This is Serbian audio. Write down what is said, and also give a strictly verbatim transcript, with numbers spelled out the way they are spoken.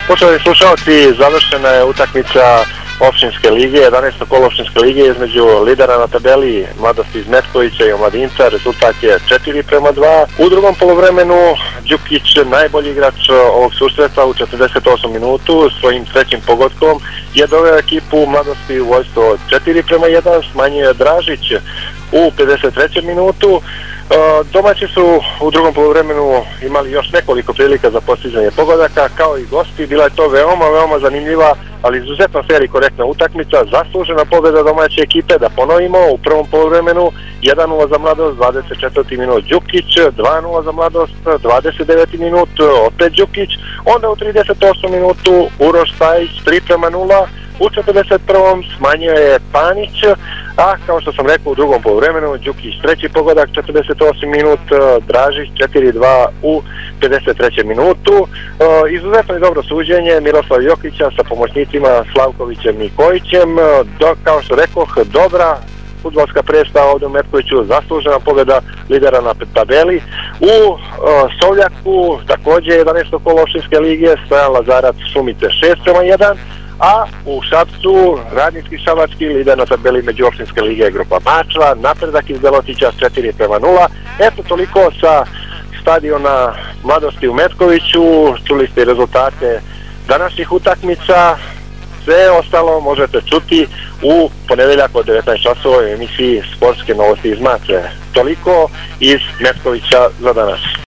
Poštovani slušalci, završena je utakmica opštinske lige, jedanaesto kolo opštinske lige između lidera na tabeli Mladosti iz Metkovića i Omladinca. Rezultat je četiri prema dva. U drugom poluvremenu Đukić, najbolji igrač ovog susreta, u četrdeset osmom minutu svojim trećim pogodkom je doveo ekipu Mladosti u vojstvo četiri prema jedan. Smanjio je Dražić u pedeset trećem minutu. Domaći su u drugom poluvremenu imali još nekoliko prilika za postizanje pogodaka, kao i gosti. Bila je to veoma, veoma zanimljiva, ali izuzetno fer i korektna utakmica. Zaslužena pobjeda domaće ekipe, da ponovimo, u prvom poluvremenu jedan nula za Mladost, dvadeset četvrti minut Đukić, dva nula za Mladost, dvadeset deveti minut opet Đukić, onda u trideset osmom minutu Uroš Stajić, tri prema nula, u četrdeset prvom smanjio je Panić, a kao što sam rekao u drugom poluvremenu Đukić treći pogodak, četrdeset osmi minut, Dražić četiri dva u pedeset trećem minutu. Izuzetno je dobro suđenje Miroslava Jokića sa pomoćnicima Slavkovićem i Kojićem. Do, kao što rekoh, dobra fudbalska predstava ovdje u Metkoviću, zaslužena pobjeda lidera na tabeli. U uh, Sovljaku također jedanaesto kolo opštinske lige, Stojan Lazarac Šumice šest prema jedan, a u Šapcu Radnički šabački lider na tabeli međuopštinske lige grupa Mačva, Napredak iz Belotića četiri prema nula. Eto toliko sa stadiona Mladosti u Metkoviću. Čuli ste rezultate današnjih utakmica. Sve ostalo možete čuti u ponedeljak od devetnaest časova u emisiji Sportske novosti iz Mačve. Toliko iz Metkovića za danas.